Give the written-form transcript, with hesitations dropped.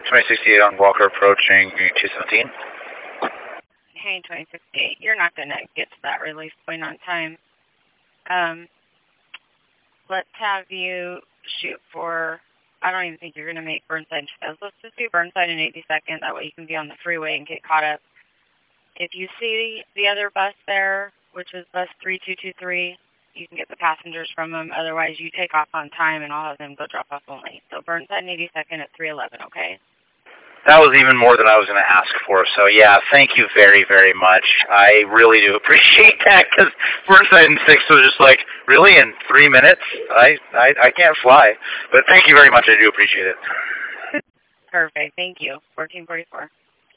2068 on Walker approaching 217. Hey, 2068, you're not going to get to that release point on time. Let's have you shoot for, I don't even think you're going to make Burnside. Let's just do Burnside in 80 seconds. That way you can be on the freeway and get caught up. If you see the other bus there, which is bus 3223, you can get the passengers from them. Otherwise, you take off on time, and I'll have them go drop off only. So Burnside in 80 seconds at 311, okay? That was even more than I was going to ask for. So, yeah, thank you very, very much. I really do appreciate that, because Burnside in 6 was just like, really, in 3 minutes? I can't fly. But thank you very much. I do appreciate it. Perfect. Thank you. 1444.